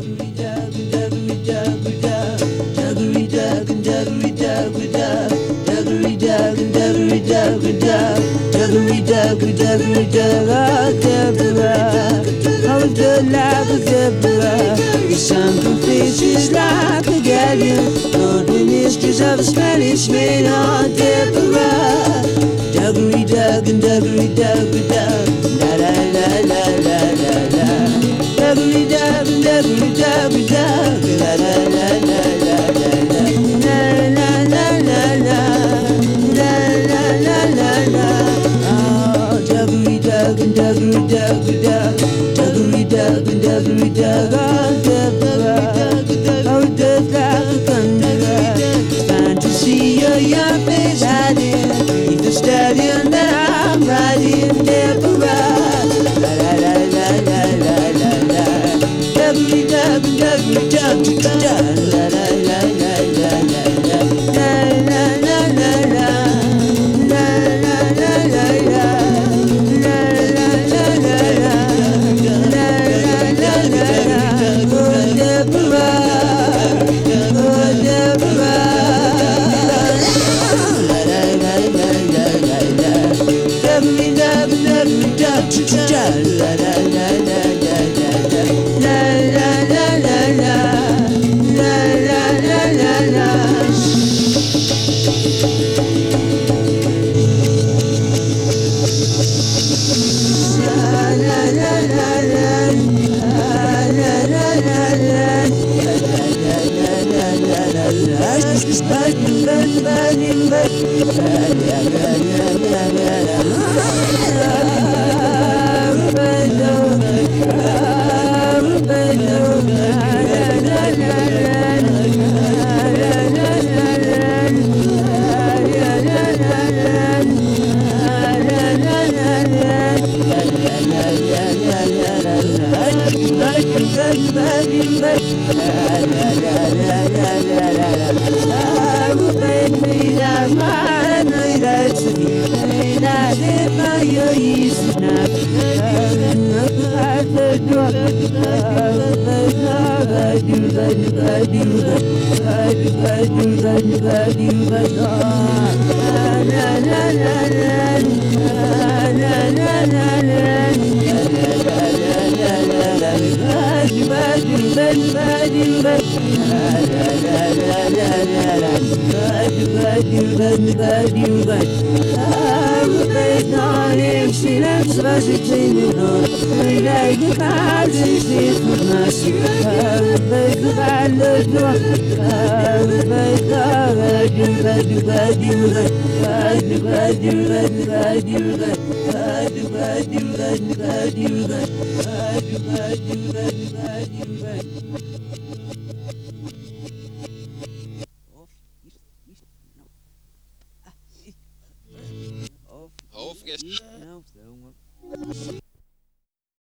The sun faces like a galleon, Lord, the mysteries of a Spanish maid on Deborah. Duggery dug and duggery duggery dug, la la la la la la la. Duggery dug and duggery duggery dug, la la la la la la la. La la la la la, la la la la la. Oh, duggery dug and duggery duggery dug, duggery dug and duggery dug on Deborah. Oh, just like a thunderer, it's fine to see your young face hiding beneath the stallion that I'm riding, Deborah. La la la la la la la la. Duggery dug and duggery dug dug, la la la la la la la. La la la la la, la la la la la. La la la la la, la la la la la. Oh, Deborah, oh, Deborah. La la la la la la la. Duggery dug and duggery dug dug, la la la la la la la. La la la la la, la la la la la.